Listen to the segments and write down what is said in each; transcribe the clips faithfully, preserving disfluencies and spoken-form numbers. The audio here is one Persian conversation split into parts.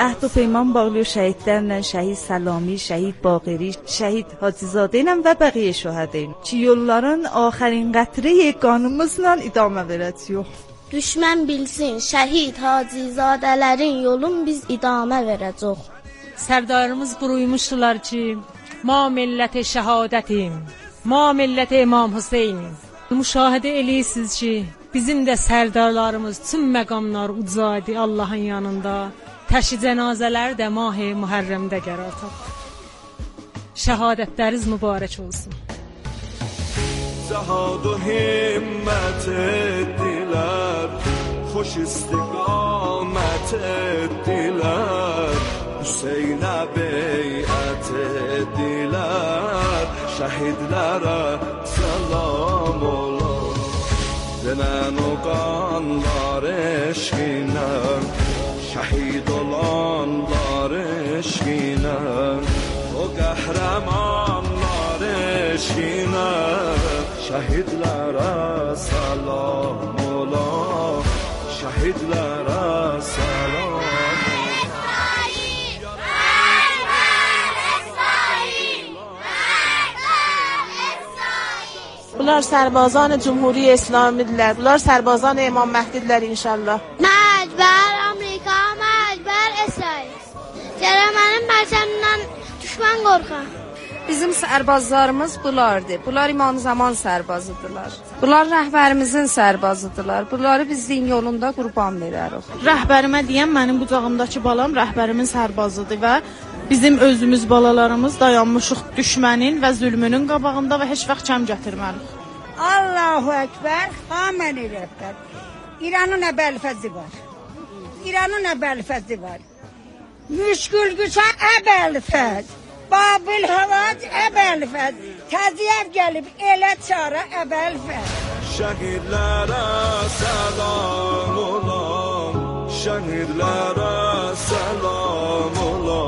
عهد و پیمان bağlıyor şəhidlərlə, şəhid Səlami, şəhid Baqiri, şəhid Hacızadə ilə və bəqiyə şühədə ki, yolların axərin qətrəyi qanımızla idamə verəcəyik. Düşmən bilsin, şəhid Hacızadələrin yolun biz idamə verəcəyik. Sərdarımız buyurmuşdular ki, ma millət-i şəhadətim, ma millət-i İmam Hüseyn. Müşahidə eləyirsiniz ki, bizim də sərdarlarımız tüm məqamlar ucadı Allahın yanında. Təşi cənazələri də mah-i Muharrəmdə qərar tapdı. Şəhadətləriniz mübarək olsun. Cəhad و himmət etdilər, xoş istiqamət etdilər, Hüseynə beyət etdilər, şəhidlərə səlam ola. Denən o qanlar eşqinə, şəhid olanlar eşqinə, o qəhrəmanlar eşqinə, şəhidlərə səlam ola, şəhidlərə səlam ola. Bunlar sərbazan Cumhuri İslamidirlər. Bunlar sərbazan İmam Məhdidirlər inşallah. Məcbər Amerika, məcbər İsrail. Gərək mənim bərçəmdən düşmən qorxar. Bizim sərbazlarımız bunlardır. Bunlar İmam Zaman sərbazıdırlar. Bunlar rəhbərimizin sərbazıdırlar. Bunları biz din yolunda qurban verərik. Rəhbərimə deyəm, mənim qucağımdakı balam rəhbərimin sərbazıdır və bizim özümüz balalarımız dayanmışıq düşmənin və zülmünün qabağında və heç vaxt kəm gətirmərik. Allahu Ekber, Xamenei rəhbər. İranın əbəlfəzi var. İranın əbəlfəzi var. Müşkül güçən əbəlfəz. Babil havac əbəlfəz. Təziyəv gəlib elə çara əbəlfəz. Şəhidlərə səlam ola, şəhidlərə səlam ola,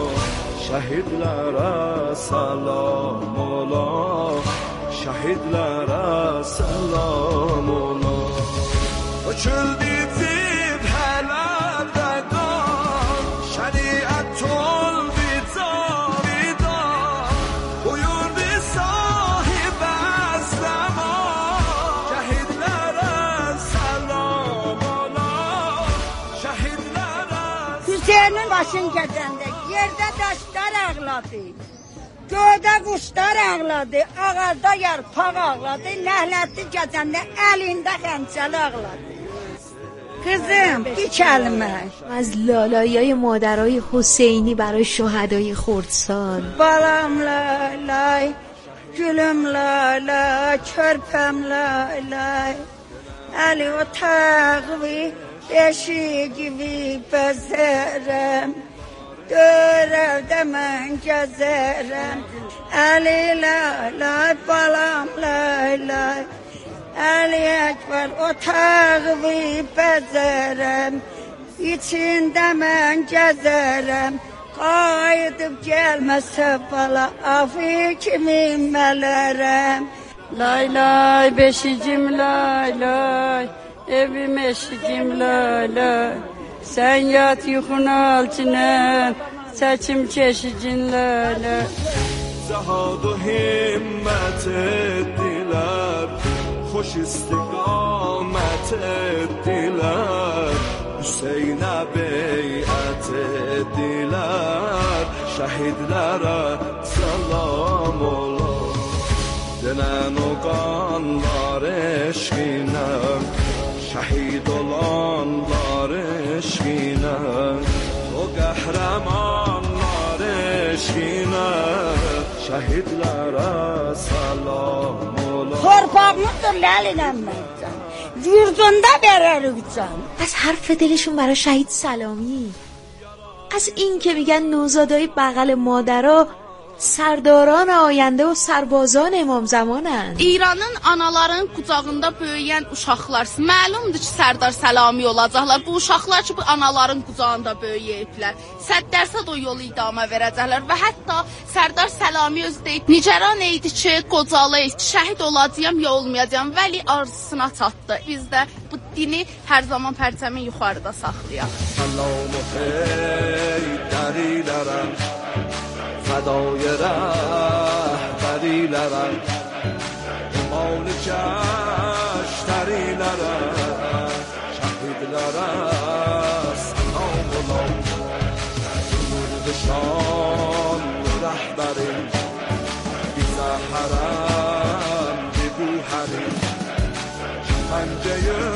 şəhidlərə səlam ola, şəhidlərə səlam ola. Öküldü zib hələdə qan, şəriət oldu cavidan, buyurdu sahib əzləman, şəhidlərə səlam ola, şəhidlərə. Hüseynin başın gecəndə yerdə daşlar ağladı, göydə quşlar ağladı, ağacda yarpaq ağladı, Nəhlətli gecəndə əlində xəncəl ağladı. Kızım bir کلمه از لالایی مادرای حسینی برای شهدای خردسال. بالام لای لای، گلم لای لای، körpem lay lay. Ali o tağvi beşi gibi bezerem, dörevde mən gezerem. Ali lay lay, balam lay lay. Ali Ekber o tağvi bezerem, içində mən gezerem. Qayıdıb gəlməsə bala, afi kimi mələrəm. Lay lay beşicim lay lay, evim eşicim lay lay. Sen yat yuxun altına, çəkim keşicin lay lay. Cəhad و himmət etdilər, xoş istiqamət etdilər, Hüseynə beyət etdilər, şəhidlərə səlam ola. Denən o qanlar eşqinə, şəhid olanlar eşqinə, o qəhrəmanlar eşqinə, şəhidlərə səlam ola. Torpağımızdır ləlinəm mən can, yurdunda verərik can. از حرف دلشون برای شهید سلامی، از این که میگن نوزادای بغل مادرها سرداران آینده و سربازان امام زمانند. İranın anaların qucağında böyüyən uşaqlar, məlumdur ki, Sərdar Səlami olacaqlar. Bu uşaqlar ki, bu anaların qucağında böyüyüblər. Səd dərsə o yolu idamə verəcəklər və hətta Sərdar Səlami özü deyib, nicaran idi ki, qocalayıb, şəhid olacağam ya olmayacağam, vəli arzusuna çatdı. Biz də bu dini hər zaman pərçəmi yuxarıda saxlayaq. Salam ey dərilərəm, fədای rəhbərilərəm, iman kəşlərilərəm, şəhidlərə salam olam. Nurdşan rəhbərim, bizə hərəm, bu hərim, şəfəncəyə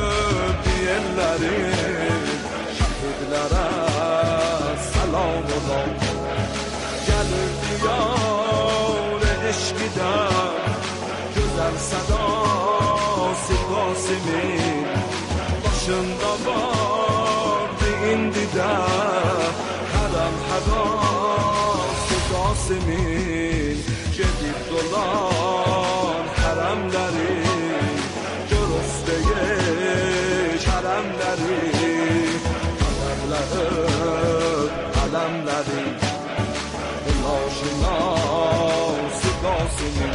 deyənlərim, şəhidlərə salam olam. Gəlir diyar eşqidər, gözəl sədası Qasimin, başında vardı indi də hərəm hədası Qasimin. Gedib dolan hərəmləri, görüstəyək hərəmləri, ələmləri, ələmləri, ناشناس قاسمی.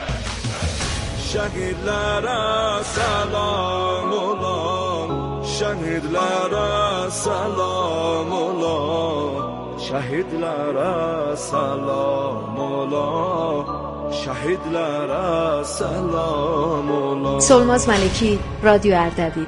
شهیدلere selam ola, şehidlere selam ola, şehidlere selam ola, şehidlere selam ola. سلماز ملکی، رادیو اردبیل.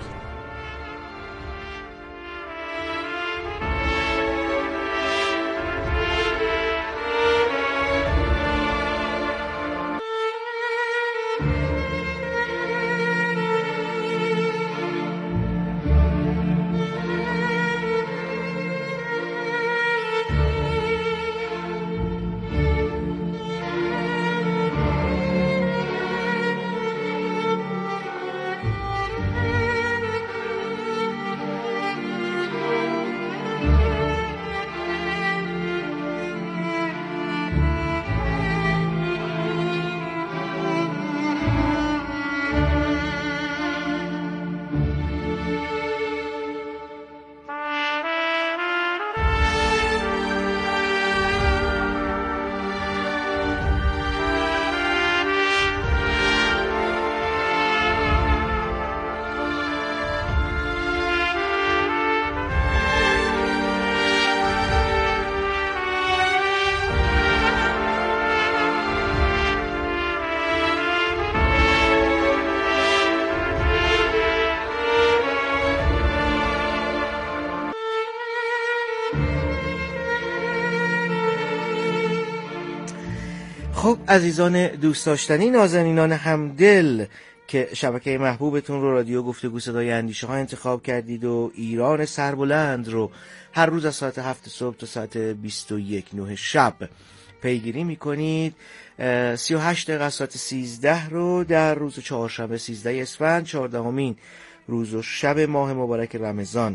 خب عزیزان دوست داشتنی، نازنینان همدل که شبکه محبوبتون رو رادیو گفتگو صدای اندیشه ها انتخاب کردید و ایران سربلند رو هر روز از ساعت هفت صبح تا ساعت بیست و یک نه شب پیگیری میکنید. سی و هشت دقیقه ساعت سیزده رو در روز چهارشنبه سیزده اسفند، چهاردهمین روز و شب ماه مبارک رمضان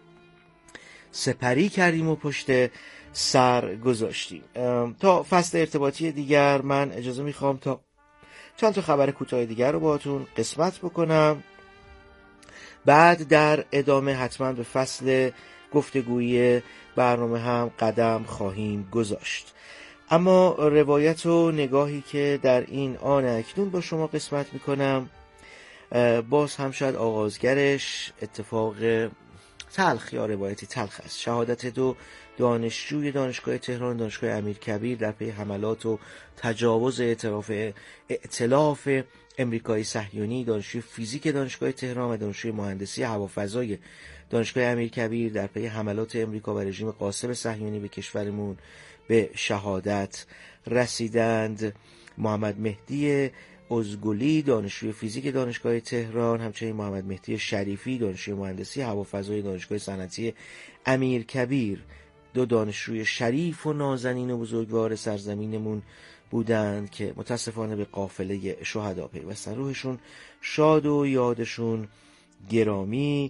سپری کردیم و پشت سر گذاشتیم. تا فصل ارتباطی دیگر من اجازه میخوام تا چند تا خبر کوتاه دیگر رو باهاتون قسمت بکنم، بعد در ادامه حتما به فصل گفتگوی برنامه هم قدم خواهیم گذاشت. اما روایت و نگاهی که در این آن اکنون با شما قسمت میکنم باز هم شاید آغازگرش اتفاق تلخ یا روایتی تلخ است. شهادت دو دانشجوی دانشگاه تهران، دانشگاه امیرکبیر در پی حملات و تجاوز اعتراف ائتلاف امریکایی صهیونی، دانشجوی فیزیک دانشگاه تهران و دانشجوی مهندسی هوافضای دانشگاه امیرکبیر در پی حملات امریکا و رژیم غاصب صهیونی به کشورمون به شهادت رسیدند. محمد مهدی ازگلی دانشجوی فیزیک دانشگاه تهران، همچنین محمد مهدی شریفی دانشجوی مهندسی هوافضای دانشگاه صنعتی امیرکبیر، دو دانشجوی شریف و نازنین و بزرگوار سرزمینمون بودند که متاسفانه به قافله شهدا پیوستن. روحشون شاد و یادشون گرامی.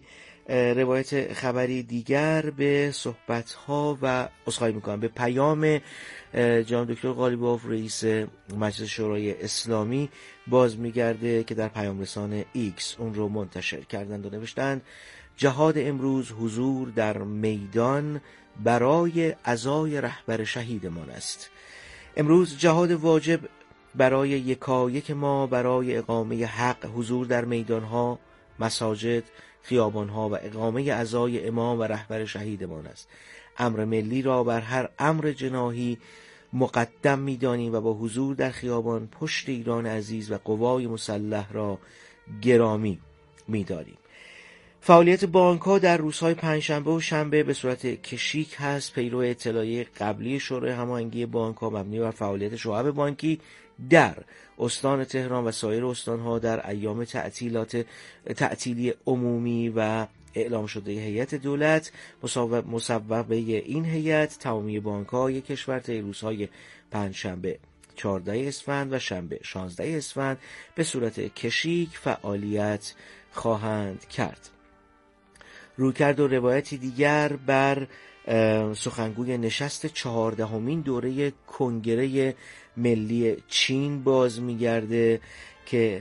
روایت خبری دیگر به صحبت‌ها و عذرخواهی می‌کنم به پیام جناب دکتر قالیباف رئیس مجلس شورای اسلامی باز میگرده که در پیام رسان ایکس اون رو منتشر کردند و نوشتند جهاد امروز حضور در میدان برای عزای رهبر شهیدمان است. امروز جهاد واجب برای یکایک ما برای اقامه حق حضور در میدانها، مساجد، خیابانها و اقامه عزای امام و رهبر شهیدمان است. امر ملی را بر هر امر جناحی مقدم می‌دانیم و با حضور در خیابان پشت ایران عزیز و قوای مسلح را گرامی می‌داریم. فعالیت بانک‌ها در روزهای پنجشنبه و شنبه به صورت کشیک هست. پیرو اطلاعیه قبلی شورای هماهنگی بانک‌ها مبنی بر فعالیت شعب بانکی در استان تهران و سایر استان‌ها در ایام تعطیلات تعطیلی عمومی و اعلام شده هیئت دولت، مصوبه این هیئت تمامی بانک‌های کشور طی روزهای پنجشنبه چهاردهم اسفند و شنبه شانزدهم اسفند به صورت کشیک فعالیت خواهند کرد. رویکرد و روایتی دیگر بر سخنگوی نشست چهاردهمین دوره کنگره ملی چین باز می‌گرده که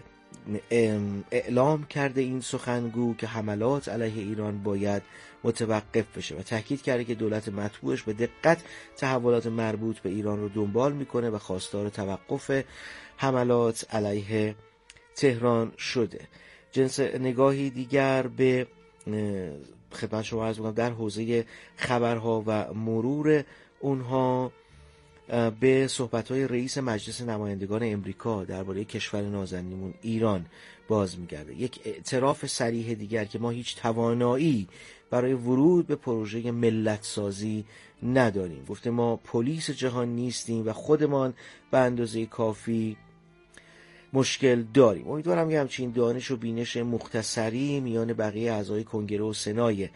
اعلام کرده این سخنگو که حملات علیه ایران باید متوقف بشه و تاکید کرده که دولت مطبوعش به دقت تحولات مربوط به ایران رو دنبال میکنه و خواستار توقف حملات علیه تهران شده. جنس نگاهی دیگر به خدمت شما عرض می‌کنم در حوزه خبرها و مرور اونها به صحبت‌های رئیس مجلس نمایندگان امریکا درباره کشور نازنینمون ایران باز می‌گرده. یک اعتراف صریح دیگر که ما هیچ توانایی برای ورود به پروژه ملت سازی نداریم. گفته ما پلیس جهان نیستیم و خودمان به اندازه کافی مشکل داریم. امیدوارم که همچین دانش و بینش مختصری میان بقیه اعضای کنگره و سنای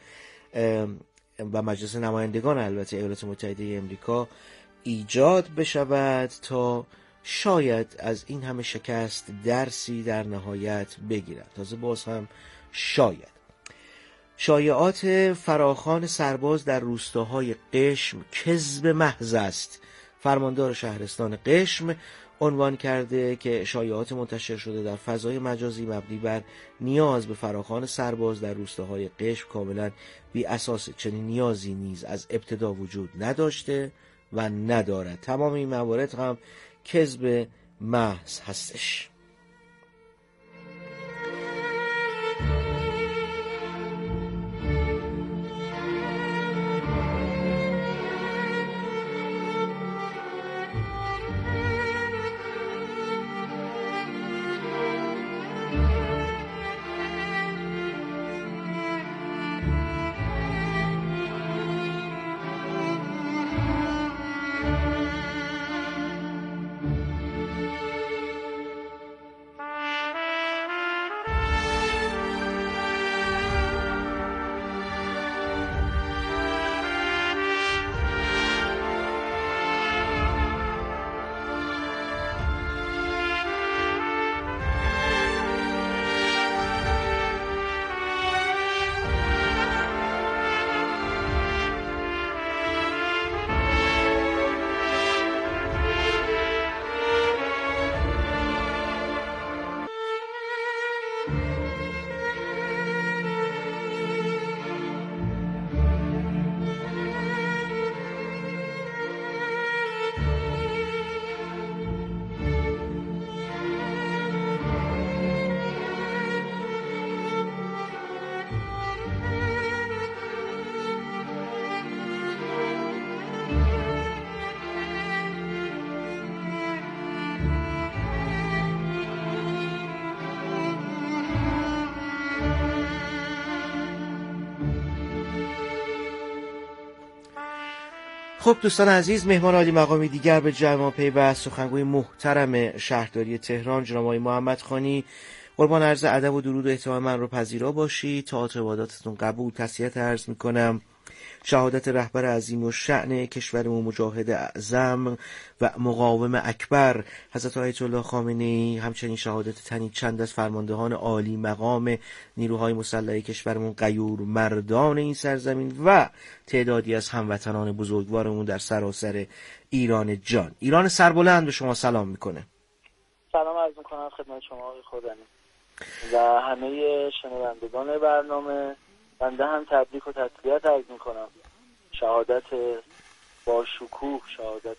و مجلس نمایندگان البته ایالات متحده امریکا ایجاد بشود تا شاید از این همه شکست درسی در نهایت بگیرد. تازه باز هم شاید. شایعات فراخوان سرباز در روستاهای قشم کذب محض است. فرماندار شهرستان قشم عنوان کرده که شایعات منتشر شده در فضای مجازی مبنی بر نیاز به فراخوان سرباز در روستاهای قشم کاملا بی اساس. چنین نیازی نیز از ابتدا وجود نداشته و ندارد. تمام این موارد هم کذب محض هستش. خب دوستان عزیز، مهمان عالی مقامی دیگر به جمع ما پیوست. سخنگوی محترم شهرداری تهران جناب آقای محمد خانی، قربان عرض ادب و درود و احترام من رو پذیرا باشید. تئاتر عباداتتون قبول، تسلیت عرض میکنم. شهادت رهبر عظیم و شأن کشورمون، مجاهد اعظم و مقاوم اکبر حضرت آیت الله خامنه‌ای، همچنین شهادت تنی چند از فرماندهان عالی مقام نیروهای مسلح کشورمون، غیور مردان این سرزمین و تعدادی از هموطنان بزرگوارمون در سراسر ایران جان. ایران سربلند به شما سلام میکنه. سلام عرض میکنم خدمت شما آقای خودنی و همه شنوندگان برنامه. بنده هم تبریک و تسلیت عرض میکنم. شهادت با شکوه، شهادت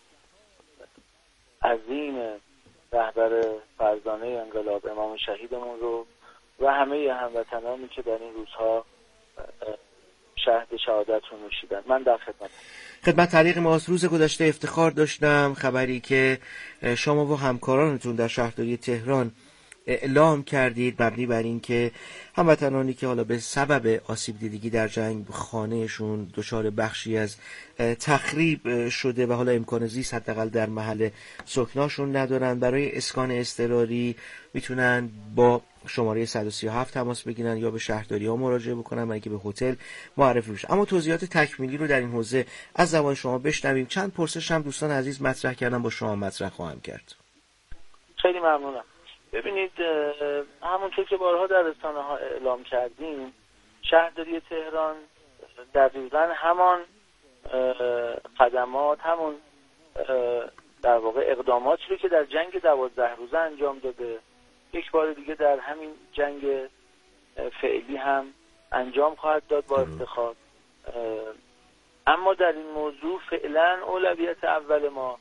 عظیم رهبر فرزانه انقلاب امام شهیدمون رو و همه هموطنانی که در این روزها شهد شهادت رو نوشیدن. من در خدمت خدمت طریق ماست. روز گذشته افتخار داشتم خبری که شما و همکارانتون در شهرداری تهران اعلام کردید مبنی بر این که هموطنانی که حالا به سبب آسیب دیدگی در جنگ خانهشون دچار بخشی از تخریب شده و حالا امکان زیست حداقل در محل سکناشون ندارن، برای اسکان اضطراری میتونن با شماره صد و سی و هفت تماس بگیرن یا به شهرداری ها مراجعه بکنن اگه به هتل معرفی بشه. اما توضیحات تکمیلی رو در این حوزه از زبان شما بشنویم. چند پرسش هم دوستان عزیز مطرح کردن، با شما مطرح خواهم کرد. خیلی ممنونم. ببینید، همونطور که بارها در رسانه ها اعلام کردیم، شهرداری تهران دقیقاً همان خدمات، همون در واقع اقداماتی رو که در جنگ دوازده روزه انجام داده یک بار دیگه در همین جنگ فعلی هم انجام خواهد داد با افتخار. اما در این موضوع فعلا اولویت اول ما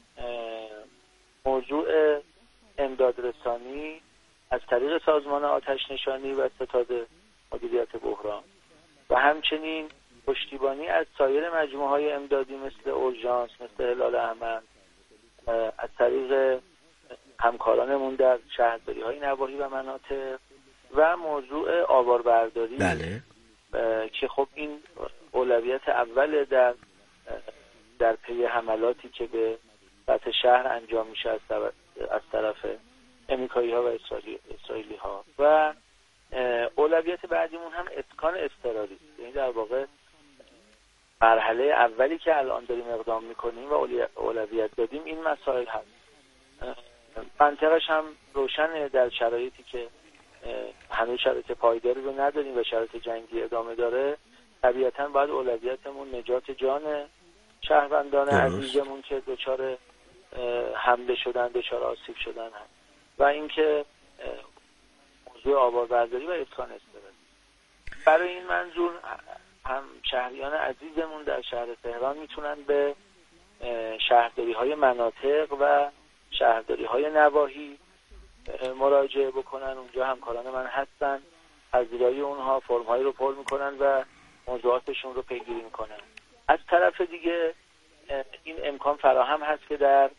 موضوع امداد رسانی از طریق سازمان آتش نشانی و ستاد مدیریت بحران و همچنین پشتیبانی از سایر مجموعه های امدادی مثل اورژانس، مثل هلال احمر، از طریق همکارانمون در شهرداری های نواحی و مناطق و موضوع آواربرداری. بله. که خب این اولویت اول در در پی حملاتی که به سطح شهر انجام میشه از طرف, از طرف امریکایی ها و اسرائیلی, اسرائیلی ها. و اولویت بعدیمون هم اسکان اضطراری است. یعنی در واقع مرحله اولی که الان داریم اقدام میکنیم و اولویت دادیم این مسائل هست. منطقش هم روشنه، در شرایطی که هنوز شرایط پایداری رو نداریم و شرایط جنگی ادامه داره، طبیعتاً باید اولویتمون نجات جان شهروندان عزیزمون که دچار حمله شدن، دچار آسیب شدن هم و اینکه موضوع آواربرداری و اسکان اضطراری. برای این منظور هم شهریان عزیزمون در شهر تهران میتونن به شهرداری های مناطق و شهرداری های نواحی مراجعه بکنن. اونجا همکاران من هستن، پذیرایی اونها فرم هایی رو پر میکنن و موضوعاتشون رو پیگیری میکنن. از طرف دیگه این امکان فراهم هست که در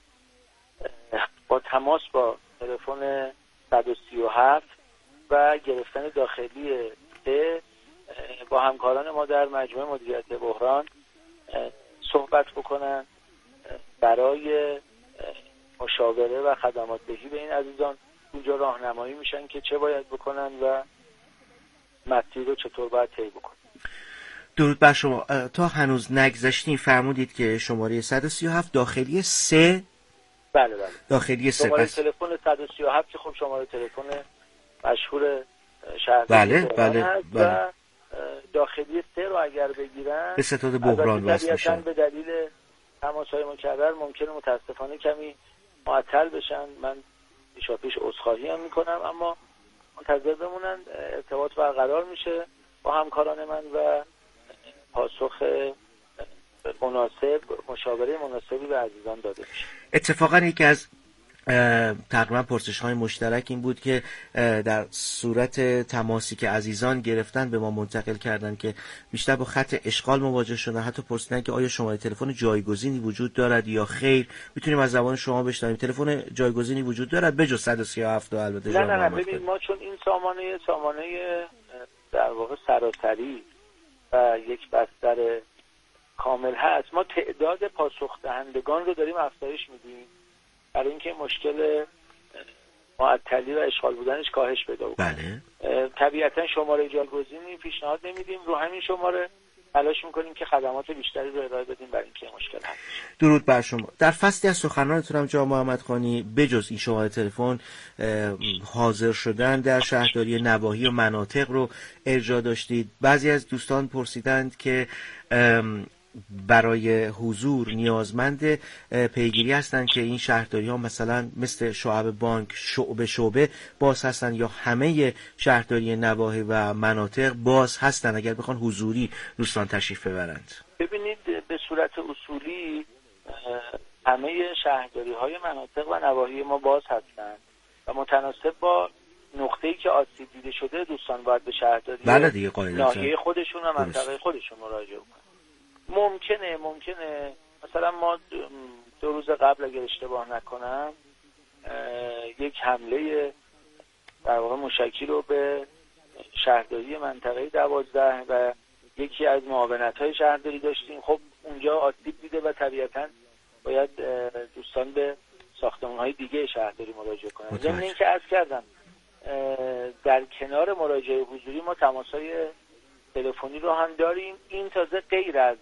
با تماس با تلفن صد و سی و هفت و گرفتن داخلی ده با همکاران ما در مجموعه مدیریت بحران صحبت بکنن برای مشاوره و خدمات دهی به این عزیزان. اونجا راهنمایی میشن که چه باید بکنن و مسیر رو چطور باید طی بکنن. درود بر شما. تا هنوز نگذشتین فرمودید که شماره صد و سی و هفت داخلی سه. بله بله. داخلی سه. شماره تلفن صد و سی و هفت که خب شماره تلفن مشهور شهر بله بله هست بله. و داخلی سه رو اگر بگیرن به ستاد بحران وصل میشن. به دلیل تماس‌های مکرر ممکنه متاسفانه کمی معطل بشن. من پیشاپیش عذرخواهی هم میکنم، اما منتظر بمونن، ارتباط برقرار میشه با همکاران من و پاسخ مناسب، مشاوره مناسبی به عزیزان داده میشه. اتفاقا یکی از تقریبا پرسش های مشترک این بود که در صورت تماسی که عزیزان گرفتن به ما منتقل کردن که بیشتر با خط اشغال مواجه شدن، حتی پرسیدن که آیا شماره تلفن جایگزینی وجود دارد یا خیر. میتونیم از زبان شما بشنویم تلفن جایگزینی وجود دارد به جز صد و سی و هفت البته؟ نه نه نه ببین، ما چون این سامانه سامانه در واقع سراسری و یک بستر کامل هست، ما تعداد پاسخ دهندگان رو داریم افزایش میدیم برای اینکه مشکل معطلی و اشغال بودنش کاهش پیدا کنه. بله. طبیعتا شماره جایگزینی پیشنهاد نمیدیم، رو همین شماره تلاش میکنیم که خدمات بیشتری رو ارائه بدیم برای اینکه مشکل حل بشه. درود بر شما. در فصلی از سخنرانتون هم جناب محمدخانی بجز این شماره تلفن حاضر شدن در شهرداری نواحی و مناطق رو ارجاع داشتید. بعضی از دوستان پرسیدند که برای حضور نیازمند پیگیری هستند که این شهرداری ها مثلا مثل شعب بانک شعبه شعبه باز هستند یا همه شهرداری نواحی و مناطق باز هستند اگر بخوان حضوری دوستان تشریف ببرند؟ ببینید به صورت اصولی همه شهرداری های مناطق و نواحی ما باز هستند و متناسب با نقطه‌ای که آسیب دیده شده دوستان باید به شهرداری ناحیه خودشون و منطقه خودشون مراجعه کنند. ممکنه ممکنه مثلا ما دو روز قبل اگر اشتباه نکنم یک حمله در واقع موشکی رو به شهرداری منطقه دوازده و یکی از معاونت‌های شهرداری داشتیم. خب اونجا آسیب دیده و طبیعتاً باید دوستان به ساختمان‌های دیگه شهرداری مراجعه کنند. ضمن اینکه عرض کردم در کنار مراجعه حضوری ما تماس‌های تلفنی رو هم داریم. این تازه غیر از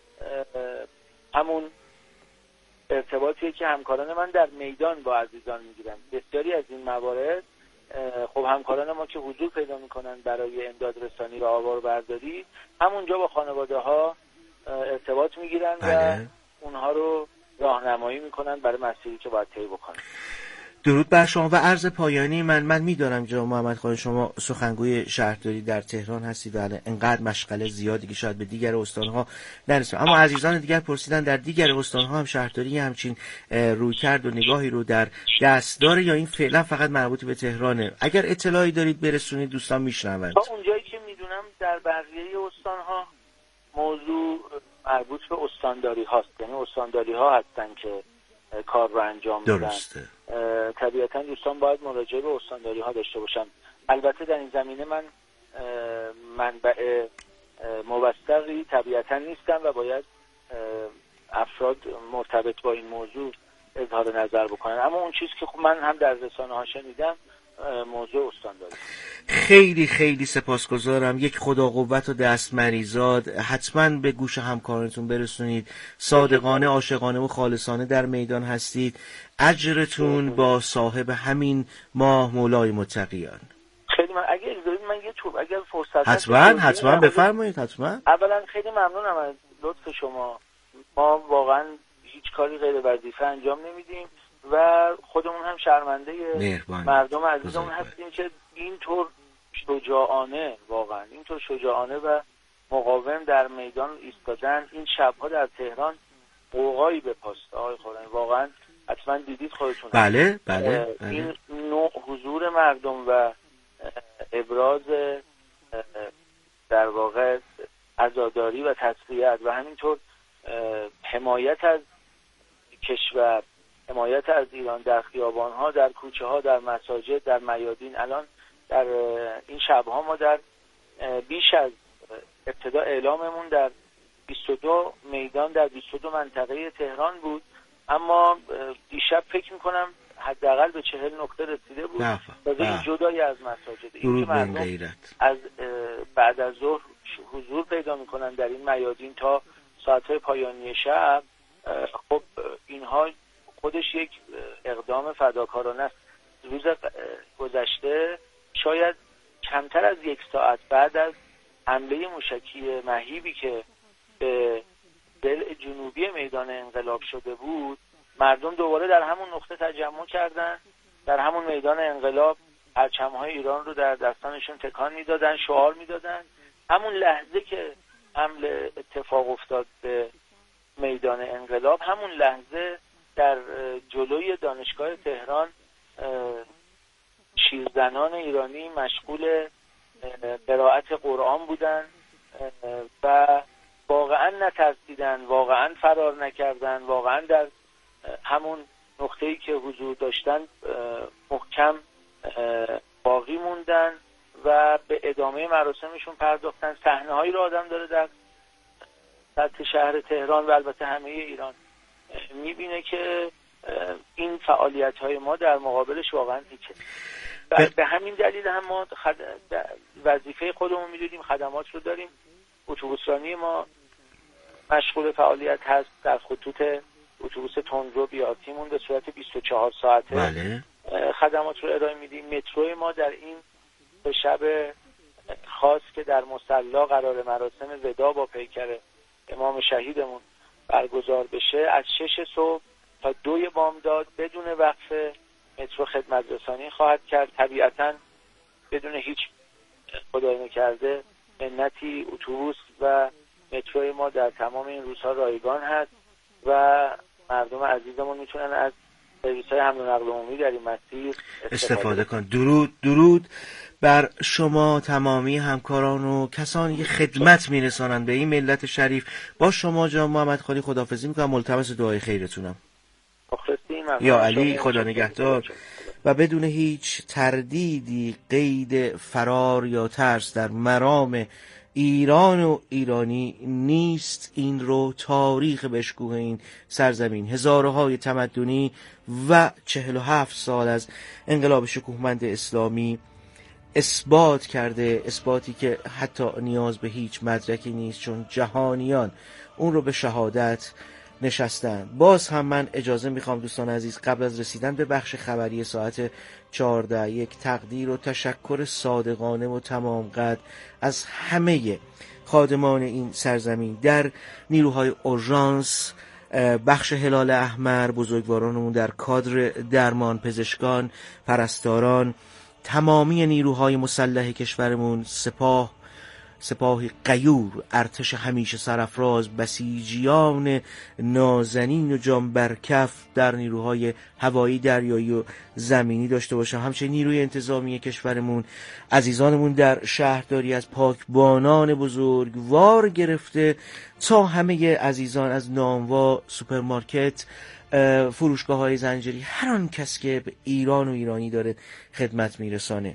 همون ارتباطی که همکاران من در میدان با عزیزان میگیرن. بسیاری از این موارد خب همکاران ما که حضور پیدا میکنن برای امداد رسانی و آواربرداری همونجا با خانواده ها ارتباط میگیرن و اونها رو راهنمایی میکنن برای مسیری که باید طی بکنن. درود بر شما و عرض پایانی من من میدانم جناب محمدخانی شما سخنگوی شهرداری در تهران هستید و انقدر مشغله زیادی که شاید به دیگر استانها نرسید، اما عزیزان دیگر پرسیدن در دیگر استانها هم شهرداری همچین رویکرد و نگاهی رو در دست داره یا این فعلا فقط مربوط به تهرانه؟ اگر اطلاعی دارید برسونید دوستان میشنوند. تا اونجایی که میدونم در بقیه استانها موضوع مربوط به استانداری هاست، یعنی استانداری ها هستن که کار رو انجام میدن. درسته. طبیعتا دوستان باید مراجعه به استانداری ها داشته باشن. البته در این زمینه من منبع موثقی طبیعتا نیستم و باید افراد مرتبط با این موضوع اظهار نظر بکنن، اما اون چیز که خب من هم در رسانه ها شنیدم موضوع استانداری. خیلی خیلی سپاسگزارم. یک خدا قوت و دست مریزاد حتما به گوش همکارانتون برسونید. صادقانه عاشقانه و خالصانه در میدان هستید. اجرتون با صاحب همین ماه مولای متقیان. خیلی من اگه اجازه من یه چوب اگر فرصت حتما حتما بفرمایید. حتما. اولا خیلی ممنونم از لطف شما. ما واقعا هیچ کاری غیر وظیفه انجام نمیدیم و خودمون هم شرمنده مردم عزیزمون هستیم که اینطور شجاعانه واقعا اینطور شجاعانه و مقاوم در میدان ایستادن. این شبها در تهران قوقایی به پاست آقای خورانی، واقعا حتما دیدید خودتون. بله بله, بله. این نوع حضور مردم و ابراز در واقع عزاداری و تسلیت و همینطور حمایت از کشور، حمایت از ایران در خیابان‌ها، در کوچه‌ها، در مساجد، در میادین. الان در این شب‌ها ما در بیش از ابتدا اعلاممون در بیست و دو میدان در بیست و دو منطقه تهران بود، اما دیشب فکر می‌کنم حداقل به چهل نقطه رسیده بود. این جدای از مساجد. این که مردم از بعد از ظهر حضور پیدا می‌کنن در این میادین تا ساعت‌های پایانی شب، خب اینها خودش یک اقدام فداکارانه است. روز گذشته شاید کمتر از یک ساعت بعد از حمله موشکی مهیبی که به ضلع جنوبی میدان انقلاب شده بود، مردم دوباره در همون نقطه تجمع کردن، در همون میدان انقلاب پرچم‌های ایران رو در دستانشون تکان میدادن، شعار میدادن. همون لحظه که حمله اتفاق افتاد به میدان انقلاب، همون لحظه در جلوی دانشگاه تهران شیرزنان ایرانی مشغول قرائت قرآن بودن و واقعا نترسیدن، واقعا فرار نکردن، واقعا در همون نقطه‌ای که حضور داشتن محکم باقی موندن و به ادامه مراسمشون پرداختن. صحنه‌هایی رو آدم داره در سطح شهر تهران و البته همه ایران میبینه که این فعالیت‌های ما در مقابلش واقعا هیچه. به همین دلیل هم ما خد... وظیفه خودمون میدونیم، خدمات رو داریم، اتوبوسرانی ما مشغول فعالیت هست. در خطوط اتوبوس تندرو بیارتیمون به صورت بیست و چهار ساعته بله. خدمات رو ارائه میدیم. مترو ما در این به شب خاص که در مصلا قرار مراسم ودا با پیکر امام شهیدمون برگزار بشه، از شش صبح تا دوی بامداد بدون وقفه مترو خدمت رسانی خواهد کرد. طبیعتاً بدون هیچ خدای نکرده منتی اتوبوس و متروی ما در تمام این روزها رایگان هست و مردم عزیزمون میتونن از سرویس‌های حمل و نقل عمومی در این مسیر استفاده, استفاده کن. درود درود بر شما تمامی همکاران و کسانی که خدمت میرسانند به این ملت شریف. با شما جان محمد خالی خداحافظی میکنم. ملتمس دعای خیرتونم. یا علی خدا نگهدار. و بدون هیچ تردیدی قید فرار یا ترس در مرام ایران و ایرانی نیست. این رو تاریخ بشکوه این سرزمین، هزارهای تمدنی و چهل و هفت سال از انقلاب شکوهمند اسلامی اثبات کرده، اثباتی که حتی نیاز به هیچ مدرکی نیست، چون جهانیان اون رو به شهادت نشستن. باز هم من اجازه میخوام دوستان عزیز قبل از رسیدن به بخش خبری ساعت چهارده یک تقدیر و تشکر صادقانه و تمام قد از همه خادمان این سرزمین در نیروهای اورژانس، بخش هلال احمر، بزرگوارانمون در کادر درمان، پزشکان، پرستاران، تمامی نیروهای مسلح کشورمون، سپاه، سپاهی غیور، ارتش همیشه سرافراز، بسیجیان نازنین و جان برکف در نیروهای هوایی، دریایی و زمینی داشته باشم. همچنین نیروی انتظامی کشورمون، عزیزانمون در شهرداری از پاکبانان بزرگوار گرفته تا همه عزیزان از نانوا، سوپرمارکت، فروشگاه های زنجیری، هر آن کس که به ایران و ایرانی داره خدمت میرسانه.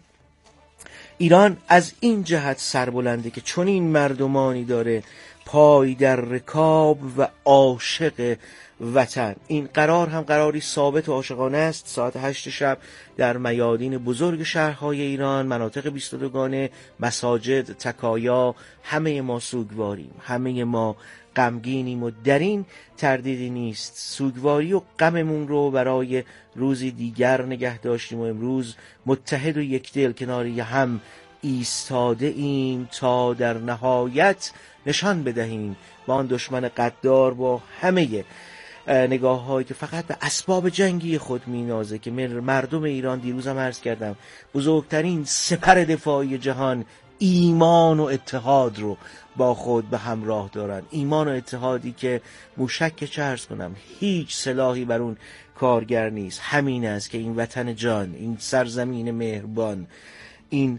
ایران از این جهت سربلنده که چون این مردمانی داره پای در رکاب و عاشق وطن. این قرار هم قراری ثابت و عاشقانه است. ساعت هشت شب در میادین بزرگ شهرهای ایران، مناطق بیست و دوگانه، مساجد، تکایا، همه ما سوگواریم، همه ما غمگینیم و در این تردیدی نیست. سوگواری و غممون رو برای روزی دیگر نگه داشتیم و امروز متحد و یکدل کنار هم ایستاده ایم تا در نهایت نشان بدهیم با آن دشمن غدار، با همه نگاه هایی که فقط به اسباب جنگی خود می نازه که مردم ایران، دیروز هم عرض کردم، بزرگترین سپر دفاعی جهان ایمان و اتحاد رو با خود به همراه دارن. ایمان و اتحادی که موشک چه عرض کنم هیچ سلاحی بر اون کارگر نیست. همین است که این وطن جان، این سرزمین مهربان، این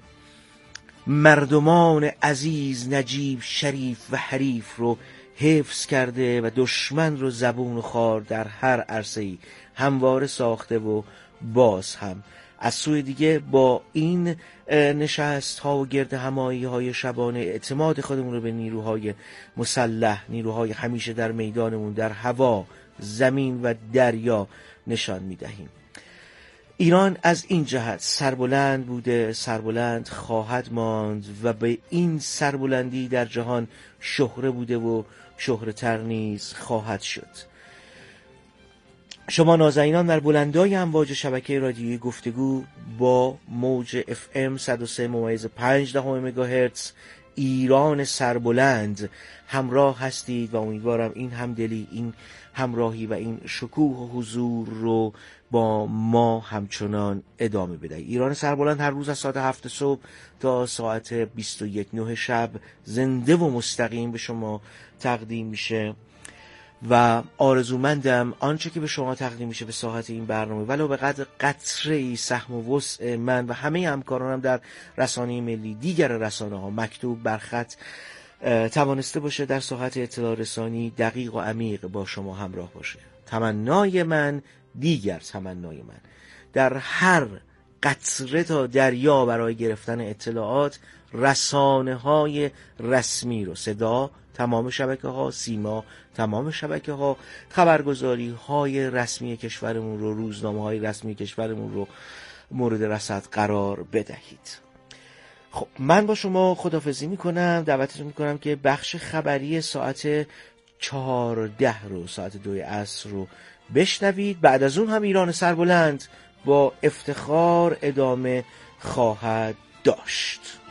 مردمان عزیز، نجیب، شریف و حریف رو حفظ کرده و دشمن رو زبون و خار در هر عرصه‌ای همواره ساخته و باز هم از سوی دیگه با این نشست ها و گرد همایی های شبانه اعتماد خودمون رو به نیروهای مسلح، نیروهای همیشه در میدانمون، در هوا، زمین و دریا نشان میدهیم. ایران از این جهت سربلند بوده، سربلند خواهد ماند و به این سربلندی در جهان شهره بوده و شهره تر نیز خواهد شد. شما نازنینان در بلندای امواج شبکه رادیویی گفتگو با موج اف ام صد و سه ممیز پنج دهم مگاهرتز ایران سربلند همراه هستید و امیدوارم این همدلی، این همراهی و این شکوه و حضور رو با ما همچنان ادامه بدهید. ایران سربلند هر روز از ساعت هفت صبح تا ساعت بیست و یک نه شب زنده و مستقیم به شما تقدیم میشه و آرزومندم آنچه که به شما تقدیم میشه به ساعت این برنامه ولو به قدر قطره‌ای سهم و وسع من و همه همکارانم در رسانه ملی، دیگر رسانه ها، مکتوب، برخط، توانسته باشه در ساعت اطلاع رسانی دقیق و عمیق با شما همراه باشه. تمنای من، دیگر تمنای من، در هر قطره تا دریا برای گرفتن اطلاعات رسانه های رسمی رو، صدا تمام شبکه ها، سیما تمام شبکه ها، خبرگزاری های رسمی کشورمون رو، روزنامه های رسمی کشورمون رو مورد رصد قرار بدهید. خب من با شما خداحافظی میکنم، دعوتتون میکنم که بخش خبری ساعت چهارده رو، ساعت دوی عصر رو بشنوید. بعد از اون هم ایران سربلند با افتخار ادامه خواهد داشت.